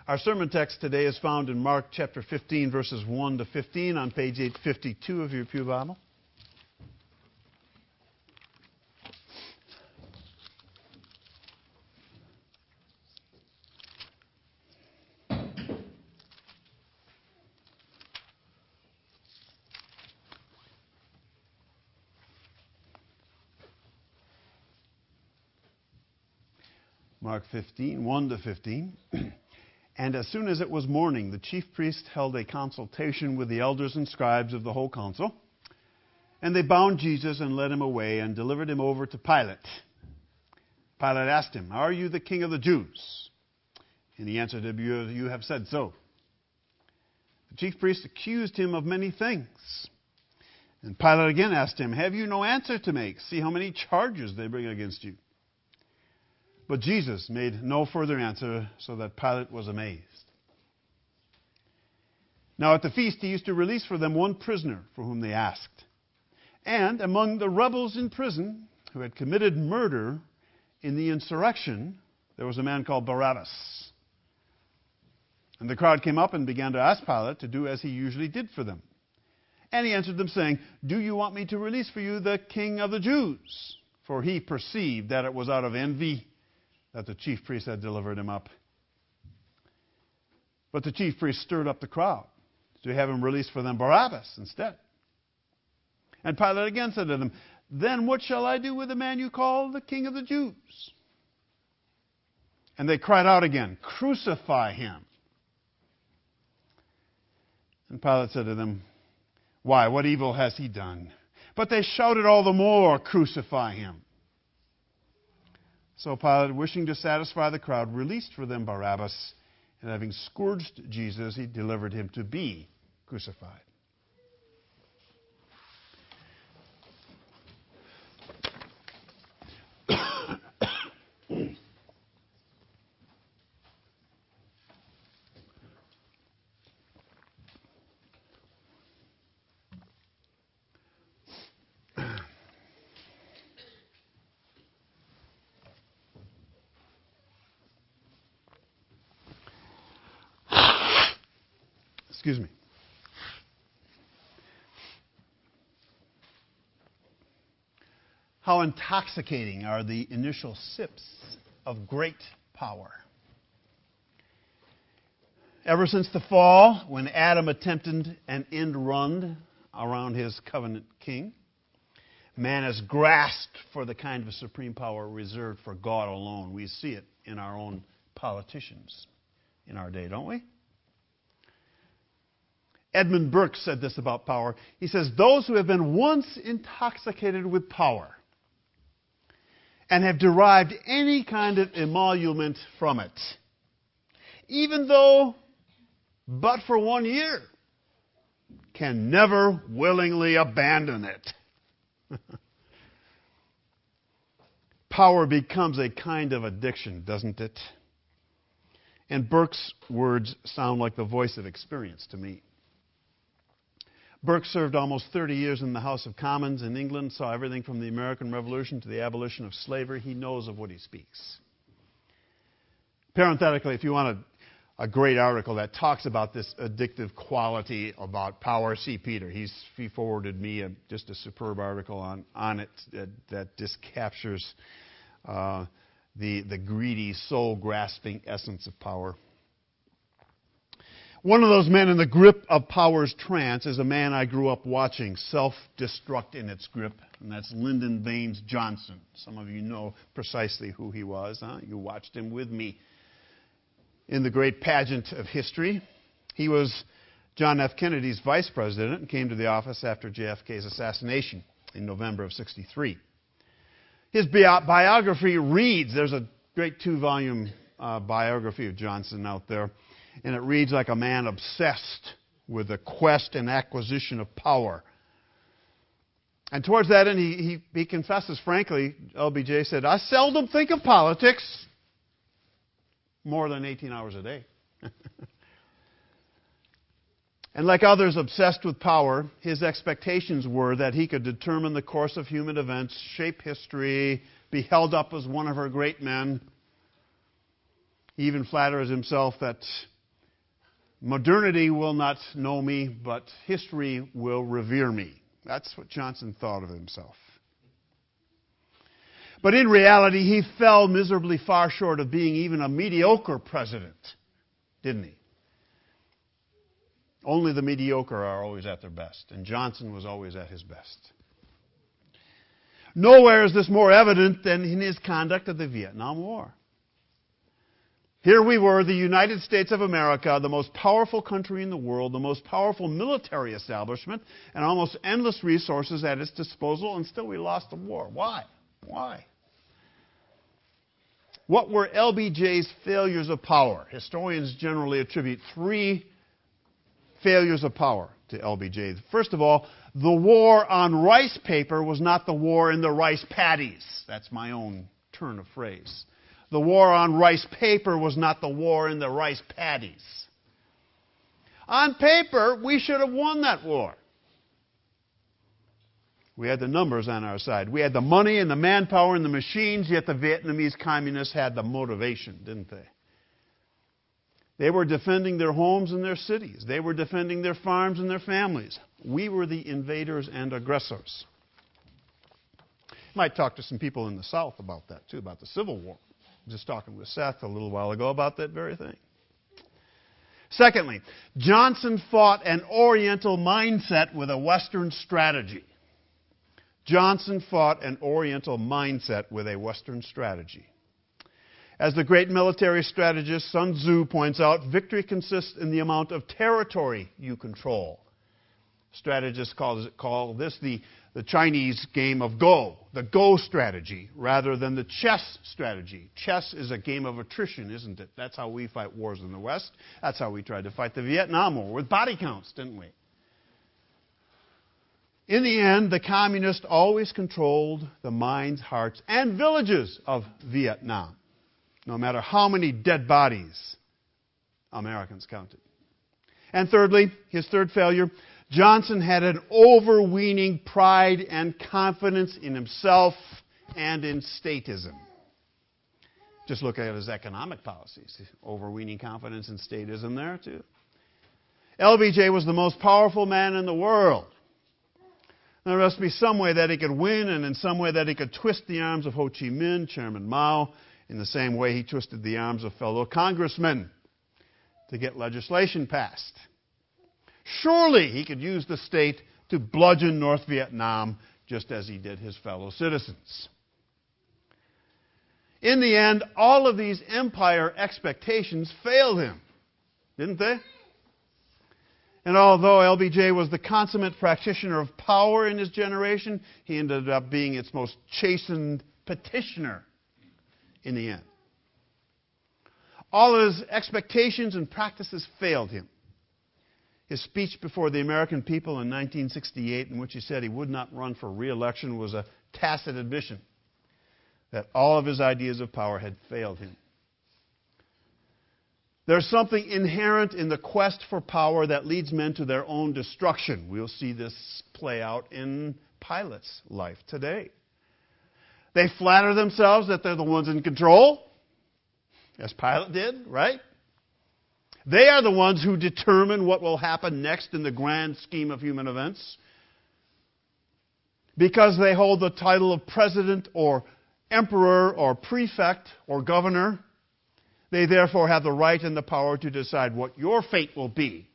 Our sermon text today is found in Mark chapter 15, verses 1 to 15 on page 852 of your Pew Bible. Mark 15, 1 to 15. And as soon as it was morning, the chief priest held a consultation with the elders and scribes of the whole council. And they bound Jesus and led him away and delivered him over to Pilate. Pilate asked him, "Are you the king of the Jews?" And he answered him, "You have said so." The chief priest accused him of many things. And Pilate again asked him, "Have you no answer to make? See how many charges they bring against you." But Jesus made no further answer, so that Pilate was amazed. Now at the feast he used to release for them one prisoner for whom they asked. And among the rebels in prison who had committed murder in the insurrection, there was a man called Barabbas. And the crowd came up and began to ask Pilate to do as he usually did for them. And he answered them, saying, "Do you want me to release for you the king of the Jews?" For he perceived that it was out of envy that the chief priest had delivered him up. But the chief priest stirred up the crowd to have him release for them Barabbas instead. And Pilate again said to them, "Then what shall I do with the man you call the king of the Jews?" And they cried out again, "Crucify him." And Pilate said to them, "Why, what evil has he done?" But they shouted all the more, "Crucify him." So Pilate, wishing to satisfy the crowd, released for them Barabbas, and having scourged Jesus, he delivered him to be crucified. Excuse me. How intoxicating are the initial sips of great power. Ever since the fall, when Adam attempted an end run around his covenant king, man has grasped for the kind of supreme power reserved for God alone. We see it in our own politicians in our day, don't we? Edmund Burke said this about power. He says, "Those who have been once intoxicated with power and have derived any kind of emolument from it, even though but for 1 year, can never willingly abandon it." Power becomes a kind of addiction, doesn't it? And Burke's words sound like the voice of experience to me. Burke served almost 30 years in the House of Commons in England, saw everything from the American Revolution to the abolition of slavery. He knows of what he speaks. Parenthetically, if you want a great article that talks about this addictive quality about power, see Peter. He forwarded me just a superb article on it that just captures the greedy, soul-grasping essence of power. One of those men in the grip of power's trance is a man I grew up watching self-destruct in its grip, and that's Lyndon Baines Johnson. Some of you know precisely who he was. Huh? You watched him with me in the great pageant of history. He was John F. Kennedy's vice president and came to the office after JFK's assassination in November of '63. His biography reads, there's a great 2-volume biography of Johnson out there, and it reads like a man obsessed with the quest and acquisition of power. And towards that end, he confesses, frankly, LBJ said, "I seldom think of politics more than 18 hours a day." And like others obsessed with power, his expectations were that he could determine the course of human events, shape history, be held up as one of our great men. He even flatters himself that Modernity will not know me, but history will revere me. That's what Johnson thought of himself. But in reality, he fell miserably far short of being even a mediocre president, didn't he? Only the mediocre are always at their best, and Johnson was always at his best. Nowhere is this more evident than in his conduct of the Vietnam War. Here we were, the United States of America, the most powerful country in the world, the most powerful military establishment, and almost endless resources at its disposal, and still we lost the war. Why? Why? What were LBJ's failures of power? Historians generally attribute 3 failures of power to LBJ. First of all, the war on rice paper was not the war in the rice paddies. That's my own turn of phrase. The war on rice paper was not the war in the rice paddies. On paper, we should have won that war. We had the numbers on our side. We had the money and the manpower and the machines, yet the Vietnamese communists had the motivation, didn't they? They were defending their homes and their cities. They were defending their farms and their families. We were the invaders and aggressors. You might talk to some people in the South about that, too, about the Civil War. I was just talking with Seth a little while ago about that very thing. Secondly, Johnson fought an Oriental mindset with a Western strategy. Johnson fought an Oriental mindset with a Western strategy. As the great military strategist Sun Tzu points out, victory consists in the amount of territory you control. Strategists call this the Chinese game of Go, the Go strategy, rather than the chess strategy. Chess is a game of attrition, isn't it? That's how we fight wars in the West. That's how we tried to fight the Vietnam War, with body counts, didn't we? In the end, the communists always controlled the minds, hearts, and villages of Vietnam, no matter how many dead bodies Americans counted. And thirdly, his third failure, Johnson had an overweening pride and confidence in himself and in statism. Just look at his economic policies. Overweening confidence in statism there, too. LBJ was the most powerful man in the world. There must be some way that he could win, and in some way that he could twist the arms of Ho Chi Minh, Chairman Mao, in the same way he twisted the arms of fellow congressmen to get legislation passed. Surely he could use the state to bludgeon North Vietnam just as he did his fellow citizens. In the end, all of these empire expectations failed him, didn't they? And although LBJ was the consummate practitioner of power in his generation, he ended up being its most chastened petitioner in the end. All of his expectations and practices failed him. His speech before the American people in 1968, in which he said he would not run for re-election, was a tacit admission that all of his ideas of power had failed him. There's something inherent in the quest for power that leads men to their own destruction. We'll see this play out in Pilate's life today. They flatter themselves that they're the ones in control, as Pilate did, right? They are the ones who determine what will happen next in the grand scheme of human events. Because they hold the title of president or emperor or prefect or governor, they therefore have the right and the power to decide what your fate will be.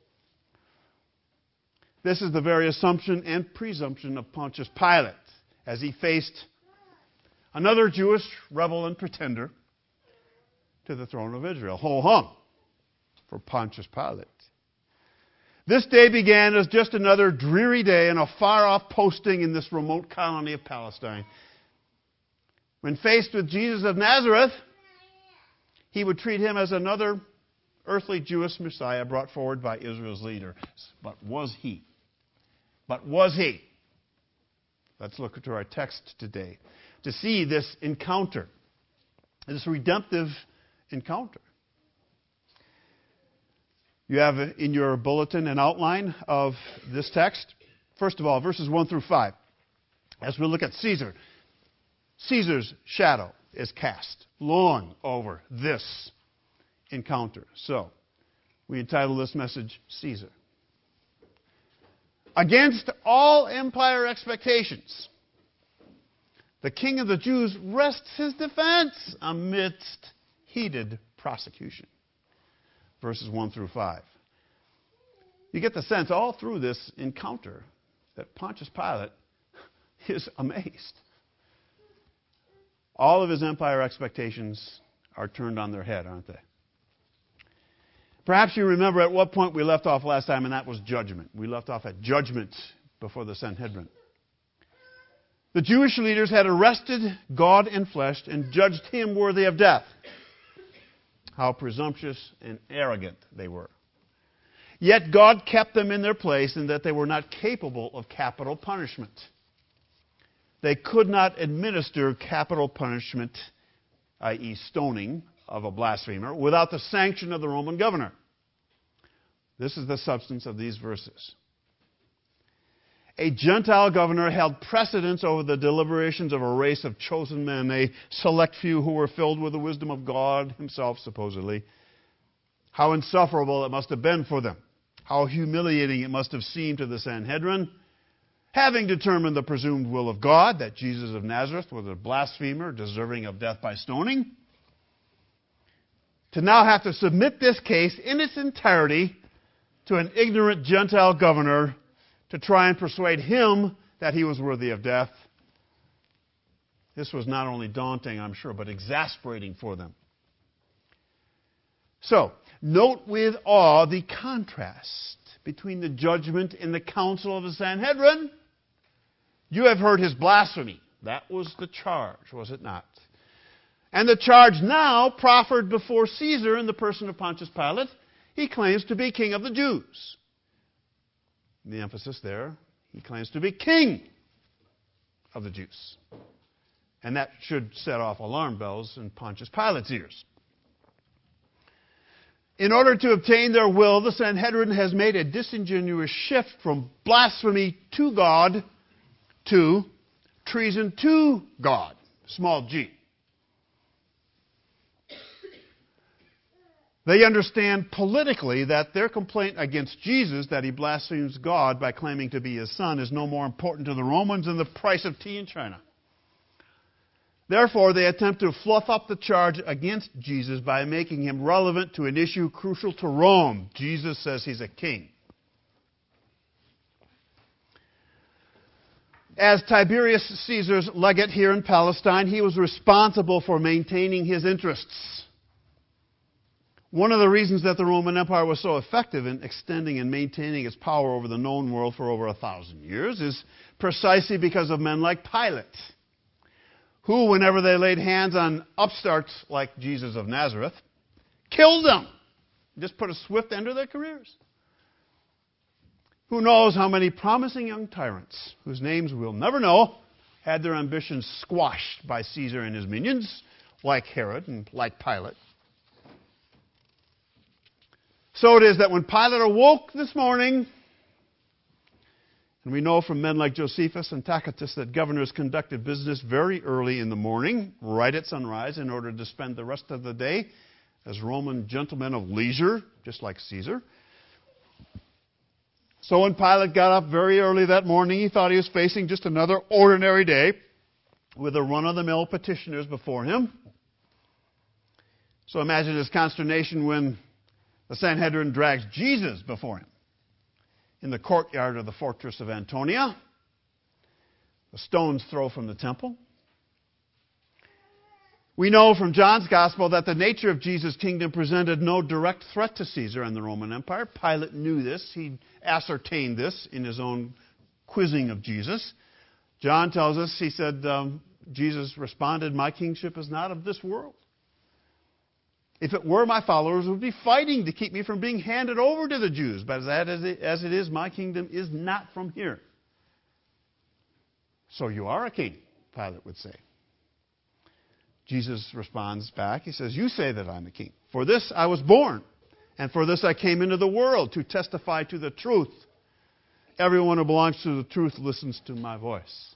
This is the very assumption and presumption of Pontius Pilate as he faced another Jewish rebel and pretender to the throne of Israel. Ho hum for Pontius Pilate. This day began as just another dreary day in a far-off posting in this remote colony of Palestine. When faced with Jesus of Nazareth, he would treat him as another earthly Jewish Messiah brought forward by Israel's leader. But was he? But was he? Let's look to our text today to see this encounter, this redemptive encounter. You have in your bulletin an outline of this text. First of all, verses 1 through 5. As we look at Caesar, Caesar's shadow is cast long over this encounter. So, We entitle this message, Caesar. Against all empire expectations, the King of the Jews rests his defense amidst heated prosecution. Verses 1 through 5. You get the sense all through this encounter that Pontius Pilate is amazed. All of his empire expectations are turned on their head, aren't they? Perhaps you remember at what point we left off last time, and that was judgment. We left off at judgment before the Sanhedrin. The Jewish leaders had arrested God in flesh and judged him worthy of death. How presumptuous and arrogant they were. Yet God kept them in their place in that they were not capable of capital punishment. They could not administer capital punishment, i.e. stoning of a blasphemer, without the sanction of the Roman governor. This is the substance of these verses. A Gentile governor held precedence over the deliberations of a race of chosen men, a select few who were filled with the wisdom of God himself, supposedly. How insufferable it must have been for them. How humiliating it must have seemed to the Sanhedrin. Having determined the presumed will of God, that Jesus of Nazareth was a blasphemer deserving of death by stoning, to now have to submit this case in its entirety to an ignorant Gentile governor to try and persuade him that he was worthy of death. This was not only daunting, I'm sure, but exasperating for them. So, note with awe the contrast between the judgment in the council of the Sanhedrin. You have heard his blasphemy. That was the charge, was it not? And the charge now proffered before Caesar in the person of Pontius Pilate. He claims to be king of the Jews. The emphasis there, he claims to be king of the Jews. And that should set off alarm bells in Pontius Pilate's ears. In order to obtain their will, the Sanhedrin has made a disingenuous shift from blasphemy to God to treason to God, small g. They understand politically that their complaint against Jesus, that he blasphemes God by claiming to be his son, is no more important to the Romans than the price of tea in China. Therefore, they attempt to fluff up the charge against Jesus by making him relevant to an issue crucial to Rome. Jesus says he's a king. As Tiberius Caesar's legate here in Palestine, he was responsible for maintaining his interests. One of the reasons that the Roman Empire was so effective in extending and maintaining its power over the known world for over 1,000 years is precisely because of men like Pilate, who, whenever they laid hands on upstarts like Jesus of Nazareth, killed them. Just put a swift end to their careers. Who knows how many promising young tyrants, whose names we'll never know, had their ambitions squashed by Caesar and his minions, like Herod and like Pilate. So it is that when Pilate awoke this morning, and we know from men like Josephus and Tacitus that governors conducted business very early in the morning, right at sunrise, in order to spend the rest of the day as Roman gentlemen of leisure, just like Caesar. So when Pilate got up very early that morning, he thought he was facing just another ordinary day with the run-of-the-mill petitioners before him. So imagine his consternation when the Sanhedrin drags Jesus before him in the courtyard of the fortress of Antonia, a stone's throw from the temple. We know from John's Gospel that the nature of Jesus' kingdom presented no direct threat to Caesar and the Roman Empire. Pilate knew this. He ascertained this in his own quizzing of Jesus. John tells us, he said, Jesus responded, "My kingship is not of this world. If it were, my followers would be fighting to keep me from being handed over to the Jews. But as it is, my kingdom is not from here." "So you are a king," Pilate would say. Jesus responds back. He says, "You say that I'm a king. For this I was born, and for this I came into the world, to testify to the truth. Everyone who belongs to the truth listens to my voice."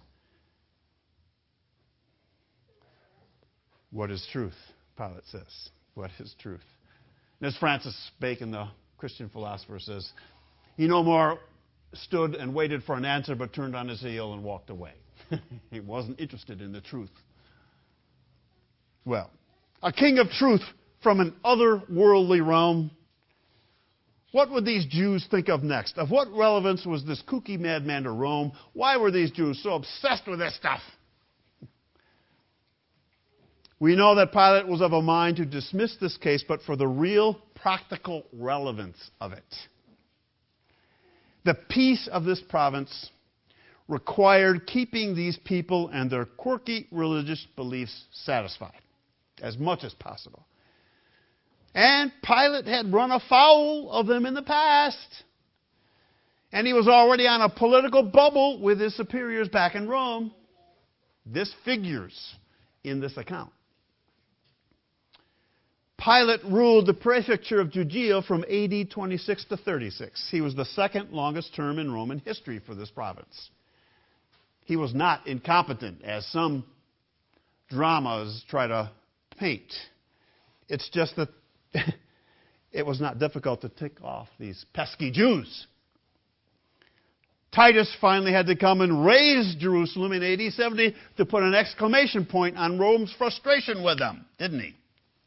What is truth? Pilate says. What is truth? And as Francis Bacon, the Christian philosopher says, he no more stood and waited for an answer, but turned on his heel and walked away. He wasn't interested in the truth. Well, a king of truth from an otherworldly realm. What would these Jews think of next? Of what relevance was this kooky madman to Rome? Why were these Jews so obsessed with this stuff? We know that Pilate was of a mind to dismiss this case, but for the real practical relevance of it. The peace of this province required keeping these people and their quirky religious beliefs satisfied as much as possible. And Pilate had run afoul of them in the past. And he was already on a political bubble with his superiors back in Rome. This figures in this account. Pilate ruled the prefecture of Judea from AD 26 to 36. He was the second longest term in Roman history for this province. He was not incompetent, as some dramas try to paint. It's just that it was not difficult to tick off these pesky Jews. Titus finally had to come and raise Jerusalem in AD 70 to put an exclamation point on Rome's frustration with them, didn't he?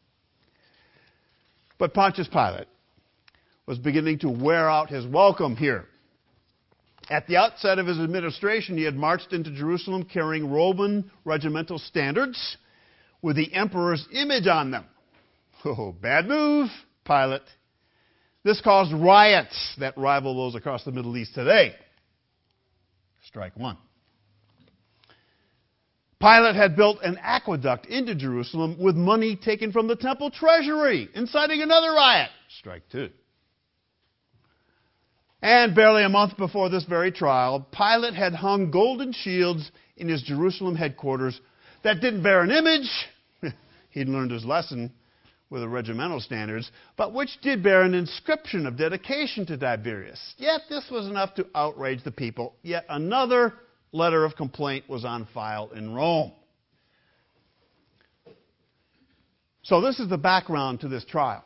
But Pontius Pilate was beginning to wear out his welcome here. At the outset of his administration, he had marched into Jerusalem carrying Roman regimental standards with the emperor's image on them. Oh, bad move, Pilate. This caused riots that rival those across the Middle East today. Strike one. Pilate had built an aqueduct into Jerusalem with money taken from the temple treasury, inciting another riot. Strike two. And barely a month before this very trial, Pilate had hung golden shields in his Jerusalem headquarters that didn't bear an image. He'd learned his lesson with the regimental standards, but which did bear an inscription of dedication to Tiberius. Yet this was enough to outrage the people. Yet another letter of complaint was on file in Rome. So this is the background to this trial.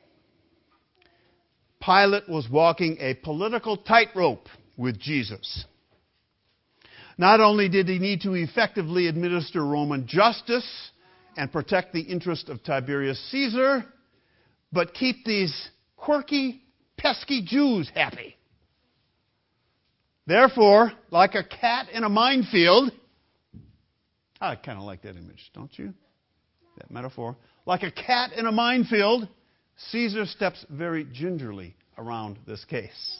Pilate was walking a political tightrope with Jesus. Not only did he need to effectively administer Roman justice and protect the interest of Tiberius Caesar, but keep these quirky, pesky Jews happy. Therefore, like a cat in a minefield, I kind of like that image, don't you? That metaphor. Like a cat in a minefield, Caesar steps very gingerly around this case.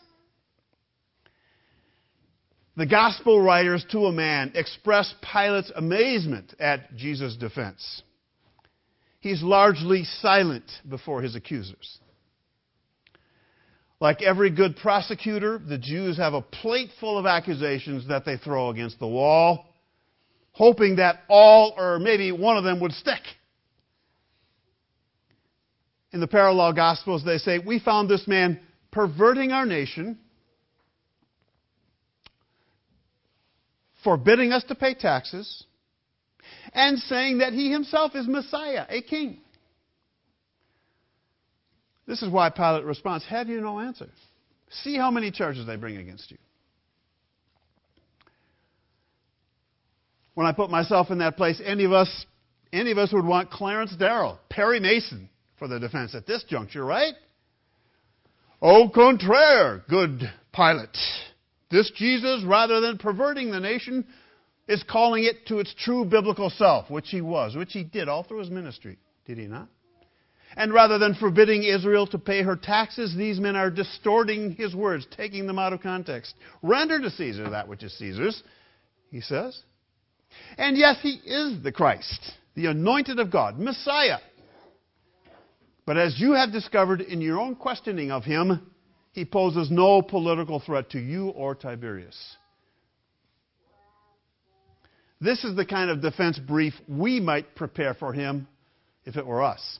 The gospel writers, to a man, express Pilate's amazement at Jesus' defense. He's largely silent before his accusers. Like every good prosecutor, the Jews have a plate full of accusations that they throw against the wall, hoping that all or maybe one of them would stick. In the parallel Gospels, they say, we found this man perverting our nation, forbidding us to pay taxes, and saying that he himself is Messiah, a king. This is why Pilate responds, have you no answer? See how many charges they bring against you. When I put myself in that place, any of us would want Clarence Darrow, Perry Mason for the defense at this juncture, right? Au contraire, good Pilate. This Jesus, rather than perverting the nation, is calling it to its true biblical self, which he did all through his ministry. Did he not? And rather than forbidding Israel to pay her taxes, these men are distorting his words, taking them out of context. Render to Caesar that which is Caesar's, he says. And yes, he is the Christ, the anointed of God, Messiah. But as you have discovered in your own questioning of him, he poses no political threat to you or Tiberius. This is the kind of defense brief we might prepare for him if it were us.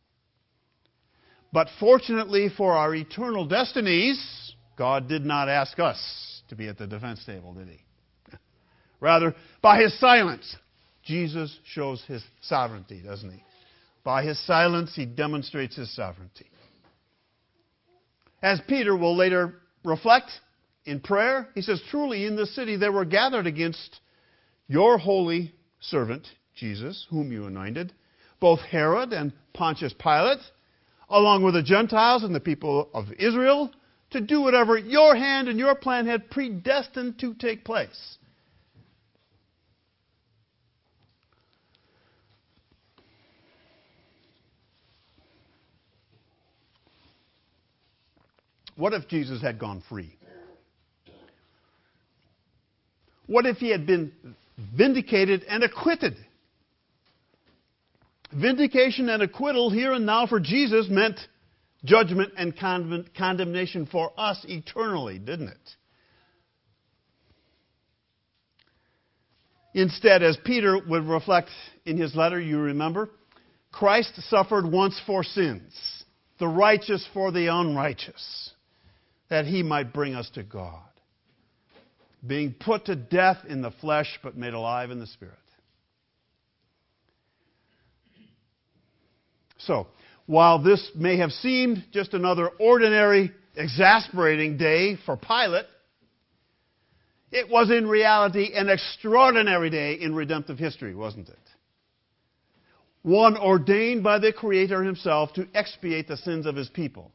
But fortunately for our eternal destinies, God did not ask us to be at the defense table, did he? Rather, by his silence, Jesus shows his sovereignty, doesn't he? By his silence, he demonstrates his sovereignty. As Peter will later reflect in prayer, he says, truly in the city they were gathered against your holy servant, Jesus, whom you anointed, both Herod and Pontius Pilate, along with the Gentiles and the people of Israel, to do whatever your hand and your plan had predestined to take place. What if Jesus had gone free? What if he had been vindicated and acquitted? Vindication and acquittal here and now for Jesus meant judgment and condemnation for us eternally, didn't it? Instead, as Peter would reflect in his letter, you remember, Christ suffered once for sins, the righteous for the unrighteous, that he might bring us to God, being put to death in the flesh but made alive in the Spirit. So, while this may have seemed just another ordinary, exasperating day for Pilate, it was in reality an extraordinary day in redemptive history, wasn't it? One ordained by the Creator himself to expiate the sins of his people.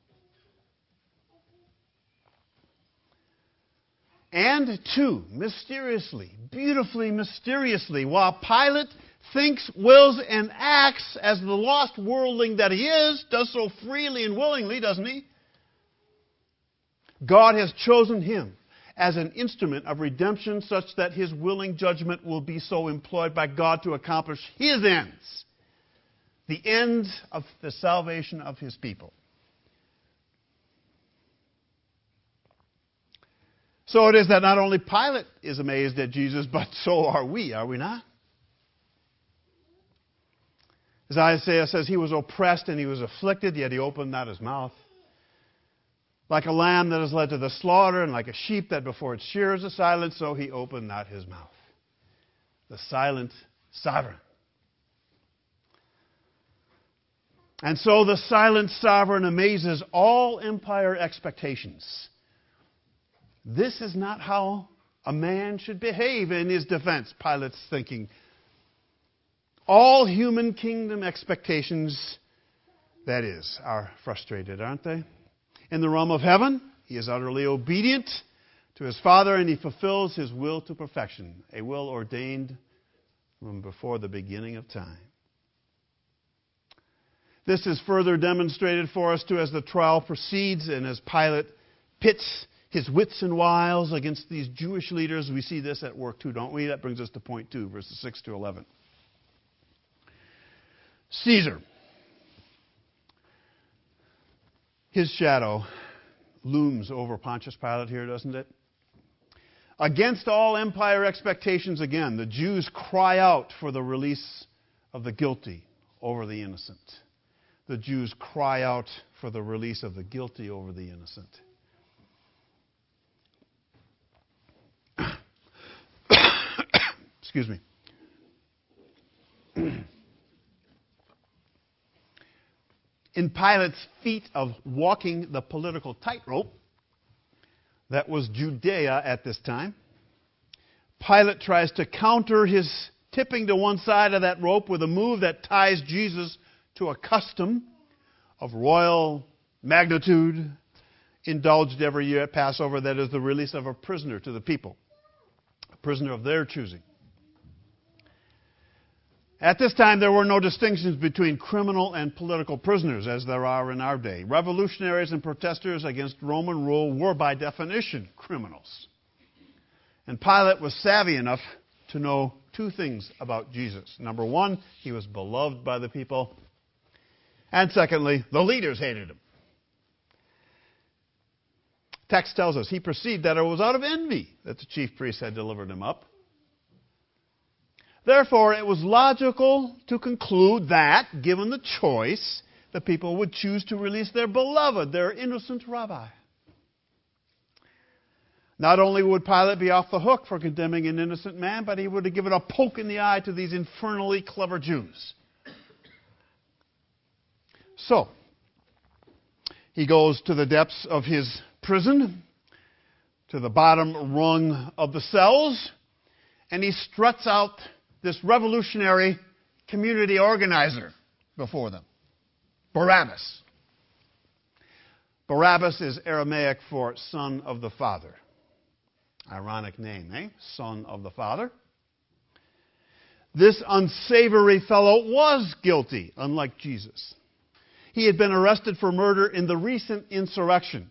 And two, mysteriously, beautifully mysteriously, while Pilate thinks, wills, and acts as the lost worldling that he is, does so freely and willingly, doesn't he? God has chosen him as an instrument of redemption such that his willing judgment will be so employed by God to accomplish his ends, the ends of the salvation of his people. So it is that not only Pilate is amazed at Jesus, but so are we not? As Isaiah says, he was oppressed and he was afflicted, yet he opened not his mouth. Like a lamb that is led to the slaughter, and like a sheep that before its shearers is silent, so he opened not his mouth. The silent sovereign. And so the silent sovereign amazes all empire expectations. This is not how a man should behave in his defense, Pilate's thinking. All human kingdom expectations, that is, are frustrated, aren't they? In the realm of heaven, he is utterly obedient to his Father, and he fulfills his will to perfection, a will ordained from before the beginning of time. This is further demonstrated for us, too, as the trial proceeds and as Pilate pits his wits and wiles against these Jewish leaders. We see this at work, too, don't we? That brings us to point 2, verses 6 to 11. Caesar. His shadow looms over Pontius Pilate here, doesn't it? Against all empire expectations, again, the Jews cry out for the release of the guilty over the innocent. The Jews cry out for the release of the guilty over the innocent. Excuse me. In Pilate's feat of walking the political tightrope that was Judea at this time, Pilate tries to counter his tipping to one side of that rope with a move that ties Jesus to a custom of royal magnitude indulged every year at Passover, that is the release of a prisoner to the people, a prisoner of their choosing. At this time, there were no distinctions between criminal and political prisoners as there are in our day. Revolutionaries and protesters against Roman rule were by definition criminals. And Pilate was savvy enough to know two things about Jesus. Number one, he was beloved by the people. And secondly, the leaders hated him. Text tells us he perceived that it was out of envy that the chief priests had delivered him up. Therefore, it was logical to conclude that, given the choice, the people would choose to release their beloved, their innocent rabbi. Not only would Pilate be off the hook for condemning an innocent man, but he would have given a poke in the eye to these infernally clever Jews. So, He goes to the depths of his prison, to the bottom rung of the cells, and he struts out this revolutionary community organizer before them, Barabbas. Barabbas is Aramaic for son of the father. Ironic name, eh? Son of the father. This unsavory fellow was guilty, unlike Jesus. He had been arrested for murder in the recent insurrection,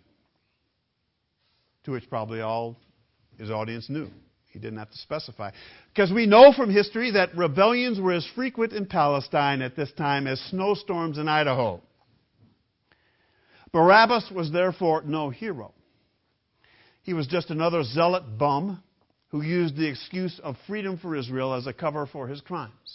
to which probably all his audience knew. He didn't have to specify. Because we know from history that rebellions were as frequent in Palestine at this time as snowstorms in Idaho. Barabbas was therefore no hero. He was just another zealot bum who used the excuse of freedom for Israel as a cover for his crimes.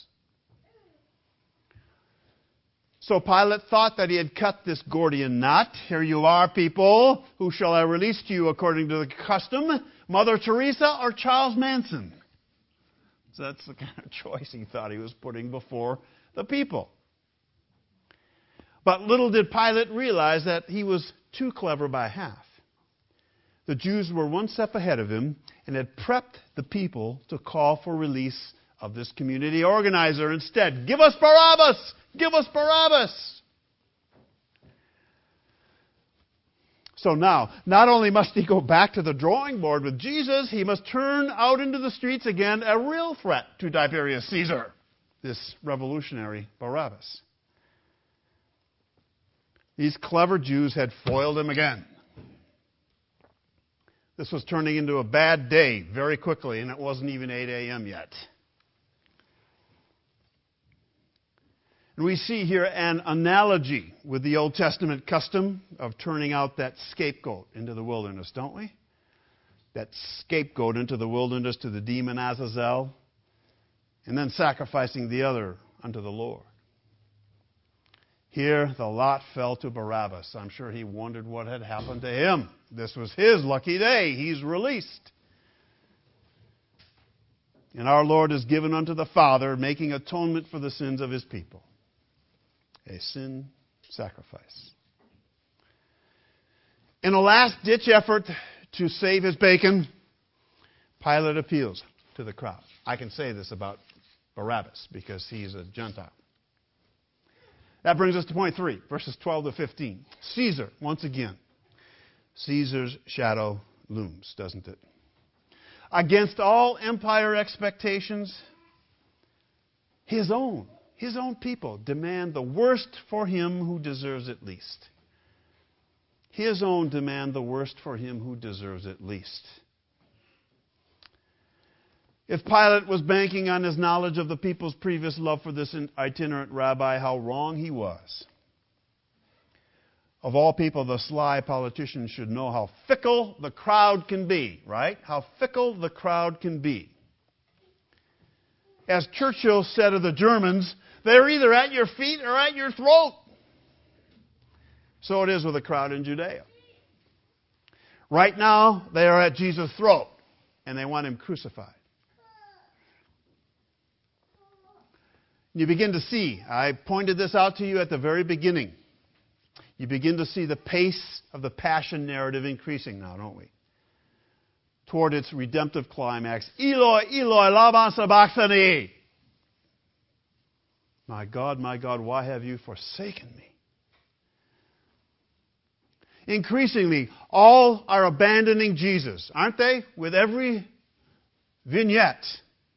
So Pilate thought that he had cut this Gordian knot. Here you are, people. Who shall I release to you according to the custom? Mother Teresa or Charles Manson? So that's the kind of choice he thought he was putting before the people. But little did Pilate realize that he was too clever by half. The Jews were one step ahead of him and had prepped the people to call for release of this community organizer instead. Give us Barabbas! Give us Barabbas! So now, not only must he go back to the drawing board with Jesus, he must turn out into the streets again, a real threat to Tiberius Caesar, this revolutionary Barabbas. These clever Jews had foiled him again. This was turning into a bad day very quickly, and it wasn't even 8 a.m. yet. And we see here an analogy with the Old Testament custom of turning out that scapegoat into the wilderness, don't we? That scapegoat into the wilderness to the demon Azazel, and then sacrificing the other unto the Lord. Here, the lot fell to Barabbas. I'm sure he wondered what had happened to him. This was his lucky day. He's released. And our Lord is given unto the Father, making atonement for the sins of his people. A sin sacrifice. In a last-ditch effort to save his bacon, Pilate appeals to the crowd. I can say this about Barabbas because he's a Gentile. That brings us to point 3, verses 12 to 15. Caesar, once again. Caesar's shadow looms, doesn't it? Against all empire expectations, his own people demand the worst for him who deserves it least. His own demand the worst for him who deserves it least. If Pilate was banking on his knowledge of the people's previous love for this itinerant rabbi, how wrong he was. Of all people, the sly politician should know how fickle the crowd can be, right? How fickle the crowd can be. As Churchill said of the Germans, they're either at your feet or at your throat. So it is with the crowd in Judea. Right now, they are at Jesus' throat, and they want him crucified. You begin to see, I pointed this out to you at the very beginning. You begin to see the pace of the passion narrative increasing now, don't we? Toward its redemptive climax. Eloi, Eloi, lama sabachthani. My God, why have you forsaken me? Increasingly, all are abandoning Jesus, aren't they? With every vignette.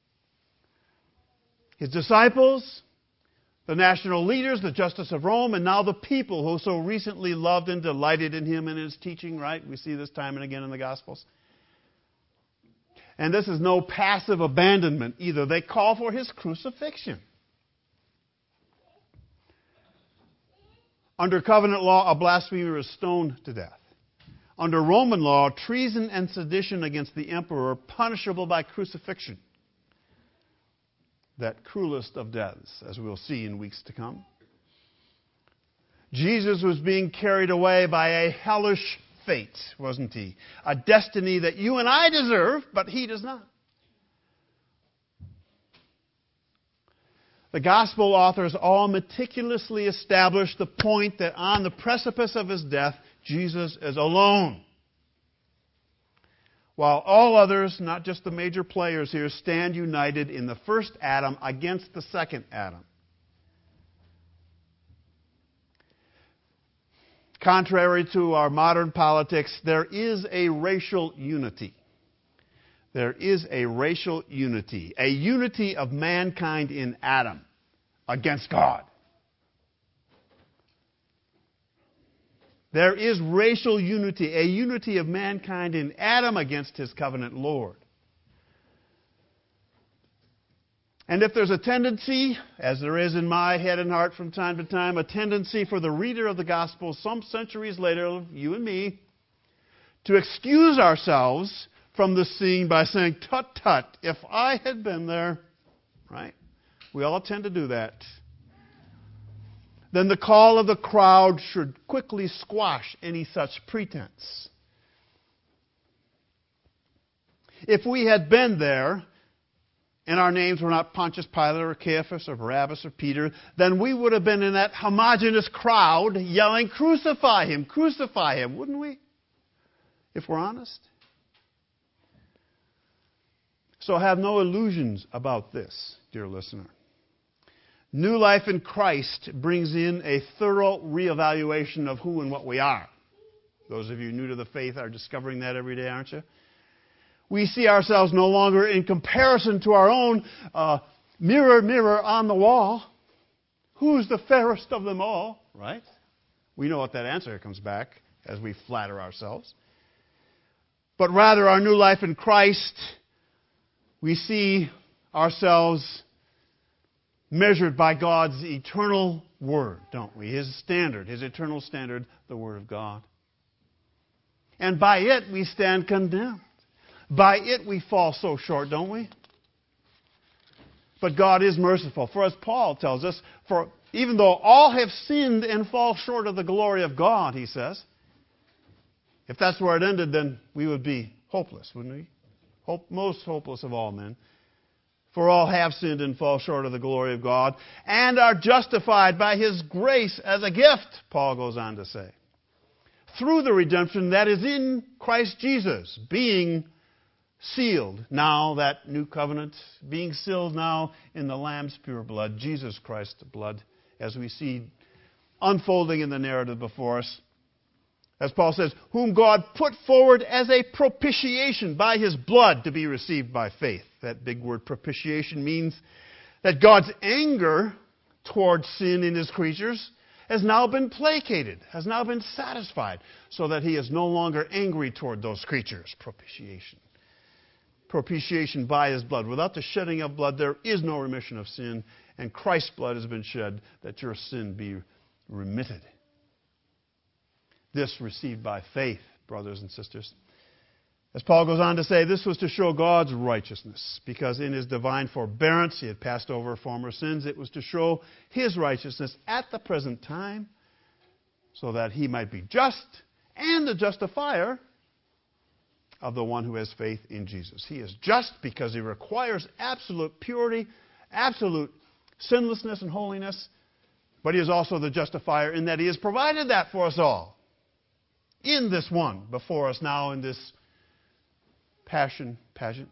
His disciples, the national leaders, the justice of Rome, and now the people who so recently loved and delighted in him and his teaching, right? We see this time and again in the Gospels. And this is no passive abandonment either. They call for his crucifixion. Under covenant law, a blasphemer is stoned to death. Under Roman law, treason and sedition against the emperor are punishable by crucifixion. That cruelest of deaths, as we'll see in weeks to come. Jesus was being carried away by a hellish fate, wasn't he? A destiny that you and I deserve, but he does not. The gospel authors all meticulously establish the point that on the precipice of his death, Jesus is alone, while all others, not just the major players here, stand united in the first Adam against the second Adam. Contrary to our modern politics, there is a racial unity. There is a racial unity, a unity of mankind in Adam against God. There is racial unity, a unity of mankind in Adam against his covenant Lord. And if there's a tendency, as there is in my head and heart from time to time, a tendency for the reader of the gospel some centuries later, you and me, to excuse ourselves from the scene by saying, "Tut, tut, if I had been there," right? We all tend to do that. Then the call of the crowd should quickly squash any such pretense. If we had been there, and our names were not Pontius Pilate or Caiaphas or Barabbas or Peter, then we would have been in that homogeneous crowd yelling, crucify him, wouldn't we? If we're honest. So have no illusions about this, dear listener. New life in Christ brings in a thorough reevaluation of who and what we are. Those of you new to the faith are discovering that every day, aren't you? We see ourselves no longer in comparison to our own mirror, mirror on the wall. Who's the fairest of them all, right? We know what that answer comes back as we flatter ourselves. But rather, our new life in Christ, we see ourselves measured by God's eternal Word, don't we? His standard, His eternal standard, the Word of God. And by it we stand condemned. By it we fall so short, don't we? But God is merciful. For as Paul tells us, for even though all have sinned and fall short of the glory of God, he says, if that's where it ended, then we would be hopeless, wouldn't we? Most hopeless of all men. For all have sinned and fall short of the glory of God, and are justified by His grace as a gift, Paul goes on to say, through the redemption that is in Christ Jesus, being sealed now, that new covenant, being sealed now in the Lamb's pure blood, Jesus Christ's blood, as we see unfolding in the narrative before us. As Paul says, whom God put forward as a propitiation by His blood to be received by faith. That big word propitiation means that God's anger towards sin in His creatures has now been placated, has now been satisfied, so that He is no longer angry toward those creatures. Propitiation. Propitiation by His blood. Without the shedding of blood, there is no remission of sin, and Christ's blood has been shed that your sin be remitted. This received by faith, brothers and sisters. As Paul goes on to say, this was to show God's righteousness, because in His divine forbearance He had passed over former sins. It was to show His righteousness at the present time, so that He might be just and the justifier of the one who has faith in Jesus. He is just because He requires absolute purity, absolute sinlessness and holiness, but He is also the justifier in that He has provided that for us all. In this one before us now in this passion pageant.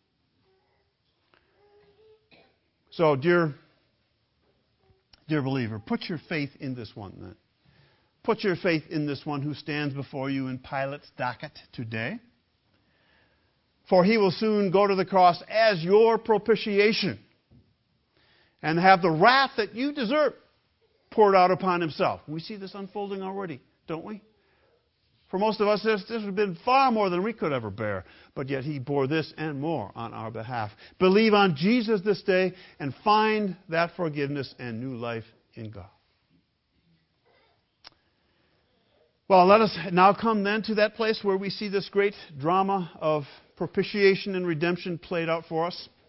So, dear believer, put your faith in this one then. Put your faith in this one who stands before you in Pilate's docket today. For He will soon go to the cross as your propitiation and have the wrath that you deserve poured out upon Himself. We see this unfolding already, don't we? For most of us, this would have been far more than we could ever bear. But yet He bore this and more on our behalf. Believe on Jesus this day and find that forgiveness and new life in God. Well, let us now come then to that place where we see this great drama of propitiation and redemption played out for us.